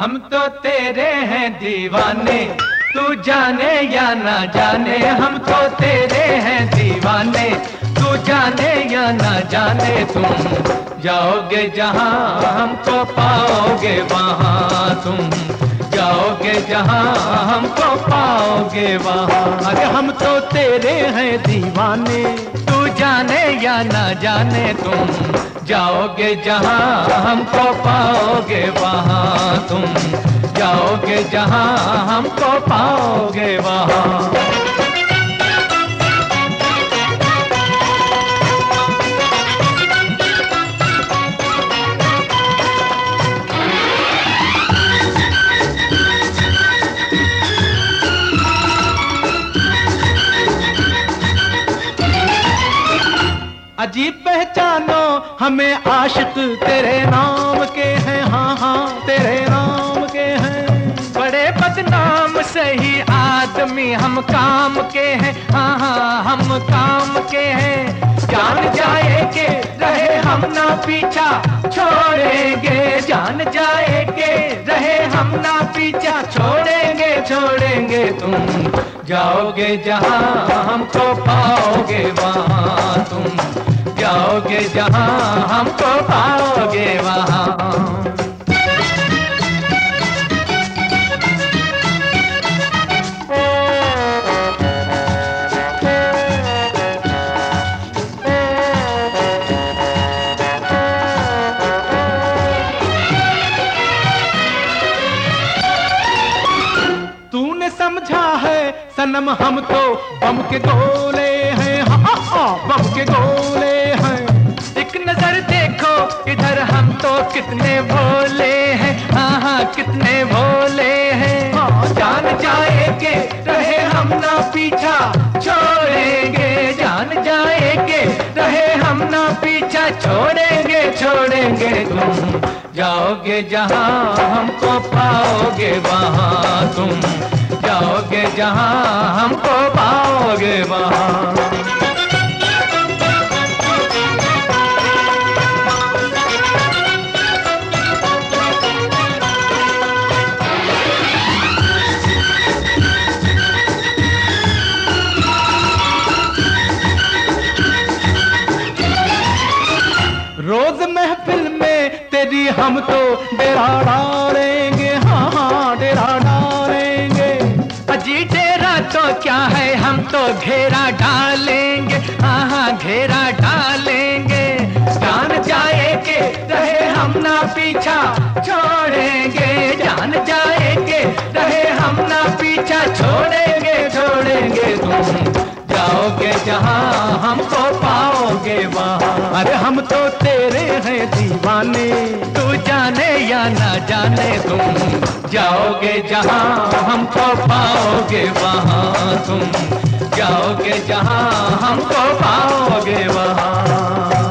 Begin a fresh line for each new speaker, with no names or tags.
हम तो तेरे हैं दीवाने, तू जाने या ना जाने। हम तो तेरे हैं दीवाने, तू जाने या ना जाने। तुम जाओगे जहां हमको पाओगे वहां, तुम जाओगे जहां हमको पाओगे वहां। अरे हम तो तेरे हैं दीवाने, तू जाने या ना जाने। तुम जाओगे जहां हमको पाओगे वहां, तुम जाओगे जहां हमको पाओगे वहां। अजीब पहचानो हमें आशिक तेरे नाम के हैं, हाँ हाँ तेरे नाम के हैं। बड़े बदनाम सही आदमी हम काम के हैं, हाँ हाँ हम काम के हैं। जान जाएंगे रहे हम ना पीछा छोड़ेंगे, जान जाएंगे रहे हम ना पीछा छोड़ेंगे छोड़ेंगे। तुम जाओगे जहां हमको पाओगे वहां, तुम जाओगे जहां हमको पाओगे वहां। तूने समझा है सनम हम तो बम के गोले हैं, हाँ हाँ बम के गोले हैं। एक नजर देखो इधर हम तो कितने भोले हैं, हाँ हाँ कितने भोले हैं। हाँ, जान जाएंगे रहे हम ना पीछा छोड़ेंगे, जान जाएंगे रहे हम ना पीछा छोड़ेंगे छोड़ेंगे। तुम जाओगे जहां हमको पाओगे वहां, तुम जाओगे जहां हमको पाओगे वहां। रोज महफिल में तेरी हम तो डेरा डालेंगे, हाँ हाँ डेरा डालेंगे। अजी डेरा तो क्या है हम तो घेरा डालेंगे, हाँ हाँ घेरा डालेंगे। जान जाएंगे रहे हम ना पीछा छोड़ेंगे, जान जाएंगे रहे हम ना पीछा छोड़ेंगे छोड़ेंगे। तुम जाओगे जहां हमको पाओगे वहां। अरे हम तो तेरे हैं दीवाने, तू जाने या ना जाने। तुम जाओगे जहां हमको पाओगे वहां, तुम जाओगे जहां हमको पाओगे वहां।